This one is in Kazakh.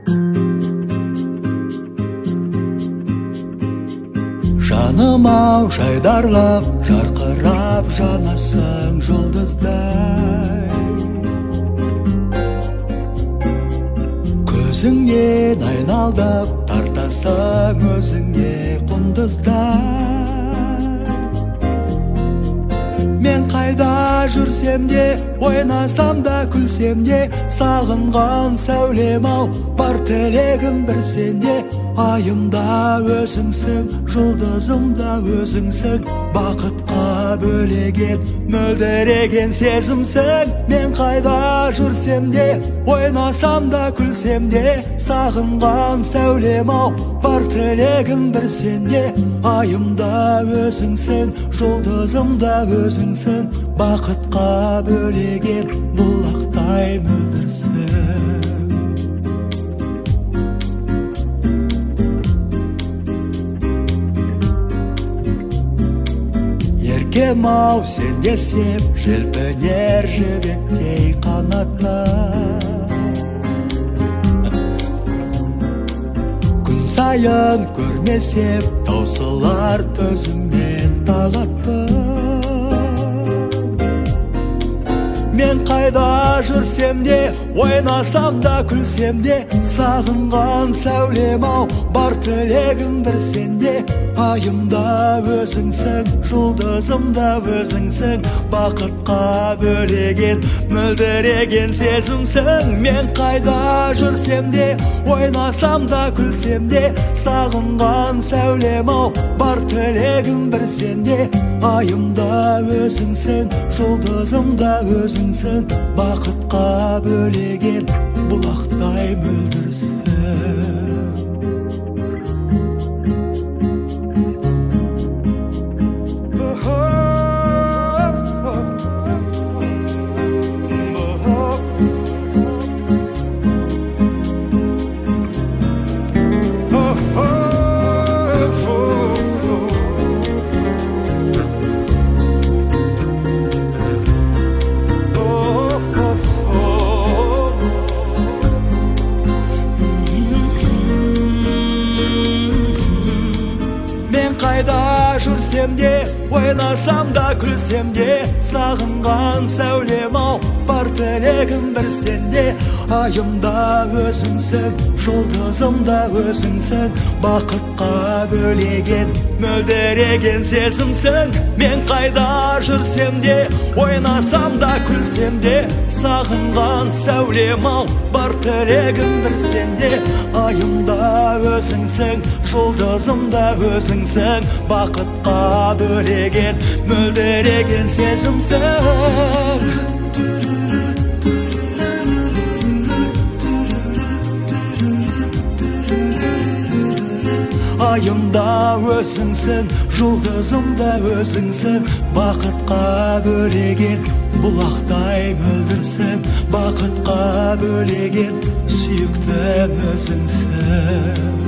Жаным-ау, жайдарлап, жарқырап жанасың жұлдыздай. Көзіңнен айналдап, тартасың өзіңе құндыздай. Мен қайда жүрсем де, ойнасам да күлсем де, сағынған сәулем-ау, бар тілегім бір сенде. Айымда өзіңсің, жұлдызымда өзіңсің, бақытқа бөлеген, мөлдіреген сезімсің. Мен қайда жүрсем де, ойнасам да күлсем де, сағынған сәулем-ау, бар тілегім бір сенде. Айымда өзіңсің, жұлдызымда өзіңсің, бақытқа бөлеген, бұлақтай мөлдірсің. Еркем-ау, сен десем, желпінер жібектей қанатта. Күн сайын көрмесем, таусылар төзіммен тағатты. Мен қайда жүрсем де, ойнасам да күлсем де, сағынған сәулем-ау, бар тілегім бір сенде. Айымда өзіңсің, жұлдызымда өзіңсің, бақытқа бөлеген, мөлдіреген сезімсің. Мен қайда жүрсем де, ойнасам да күлсем де, сағынған сәулем-ау, бар тілегім бір сенде. Айымда өзіңсің, жұлдызымда өзіңсің, бақытқа бөлеген, бұлақтай мөлдірсің. Қайда жүрсем де, ойнасам да күлсем де, сағынған сәулем-ау, бар тілегім бір сенде. Айымда өзіңсің, жұлдызымда өзіңсің, бақытқа бөлеген, мөлдіреген сезімсің. Мен қайда жүрсем де, ойнасам да күлсем де, сағынған сәулем-ау, бар тілегім бір сенде. Айымда өзіңсің, жұлдызымда өзіңсің, бақытқа бөлеген, мөлдіреген сезімсің. Айымда өзіңсің, жұлдызымда өзіңсің, бақытқа бөлеген, бұлақтай мөлдірсің, бақытқа бөлеген, сүйіктім өзіңсің.